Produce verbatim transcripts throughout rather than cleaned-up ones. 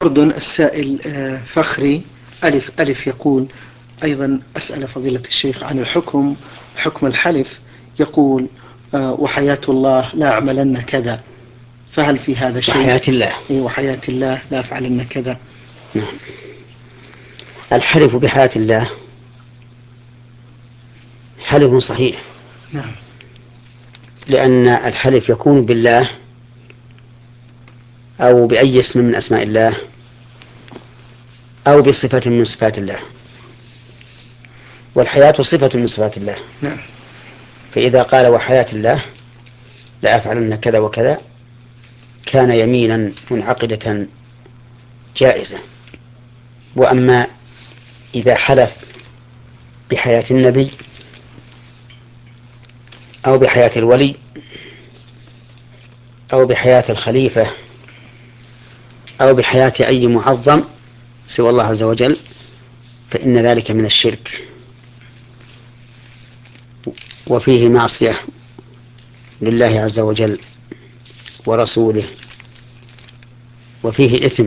أردن السائل فخري ألف ألف يقول أيضا أسأل فضيلة الشيخ عن الحكم، حكم الحلف. يقول وحياة الله لا أعملن كذا، فهل في هذا شيء؟ وحياة الله. وحياة الله لا أفعلن كذا. نعم. الحلف بحياة الله حلف صحيح. نعم. لأن الحلف يكون بالله أو بأي اسم من أسماء الله أو بصفة من صفات الله، والحياة صفة من صفات الله. نعم. فإذا قال وحياة الله لا أفعلن كذا وكذا كان يمينا منعقدة جائزة. وأما إذا حلف بحياة النبي أو بحياة الولي أو بحياة الخليفة أو بحياة أي معظم سوى الله عز وجل فإن ذلك من الشرك، وفيه معصية لله عز وجل ورسوله، وفيه إثم،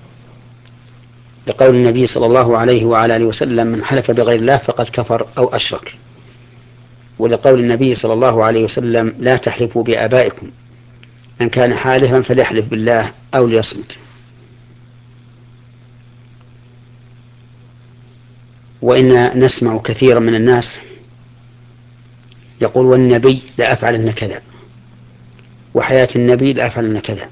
لقول النبي صلى الله عليه وعلى آله وسلم من حلف بغير الله فقد كفر أو أشرك، ولقول النبي صلى الله عليه وسلم لا تحلفوا بآبائكم، من كان حالفا فليحلف بالله أو ليصمت. وإن نسمع كثيرا من الناس يقول والنبي لا أفعلن كذا، وحياة النبي لا أفعلن كذا،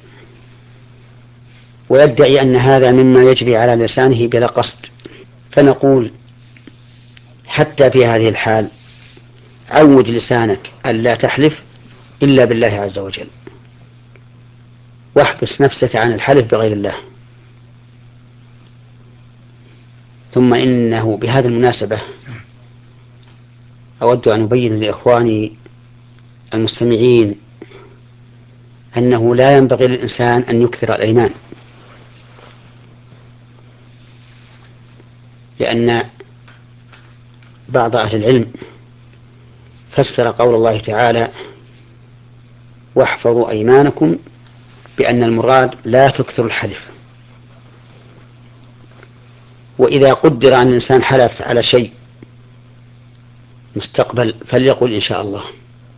ويدعي أن هذا مما يجري على لسانه بلا قصد. فنقول حتى في هذه الحال عود لسانك ألا تحلف إلا بالله عز وجل، واحبس نفسك عن الحلف بغير الله. ثم إنه بهذه المناسبة أود أن أبين لإخواني المستمعين أنه لا ينبغي للإنسان أن يكثر الأيمان، لأن بعض أهل العلم فسر قول الله تعالى واحفظوا أيمانكم بأن المراد لا تكثر الحلف. وإذا قدر أن الإنسان حلف على شيء مستقبل فليقل إن شاء الله،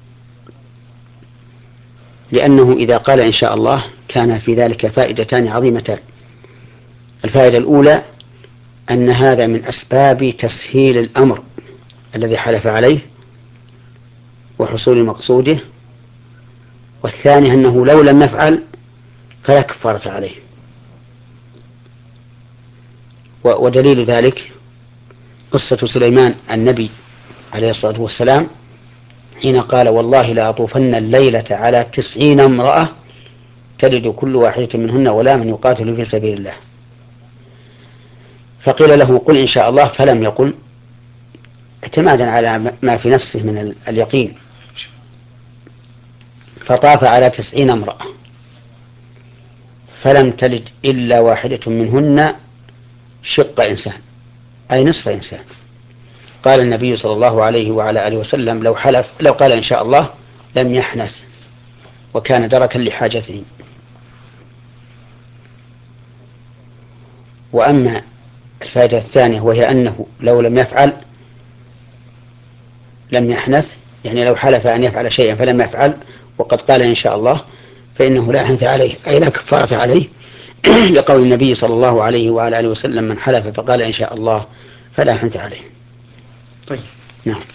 لأنه إذا قال إن شاء الله كان في ذلك فائدتان عظيمتان. الفائدة الأولى أن هذا من أسباب تسهيل الأمر الذي حلف عليه وحصول مقصوده، والثاني أنه لو لم يفعل فلا كفارة عليه. ودليل ذلك قصة سليمان النبي عليه الصلاة والسلام حين قال والله لأطوفن الليلة على تسعين امرأة تلد كل واحدة منهن غلاما يقاتل في سبيل الله، فقيل له قل إن شاء الله فلم يقل اعتمادا على ما في نفسه من اليقين، فطاف على تسعين امرأة فلم تلد إلا واحدة منهن شق إنسان أي نصف إنسان. قال النبي صلى الله عليه وعلى آله وسلم لو حلف لو قال إن شاء الله لم يحنث وكان دركا لحاجته. وأما الفائدة الثانية وهي أنه لو لم يفعل لم يحنث، يعني لو حلف أن يفعل شيئا فلم يفعل وقد قال إن شاء الله فإنه لا حنث عليه أي لا كفارة عليه لقول النبي صلى الله عليه وعلى آله وسلم من حلف فقال إن شاء الله فلا حنث عليه. طيب. نعم.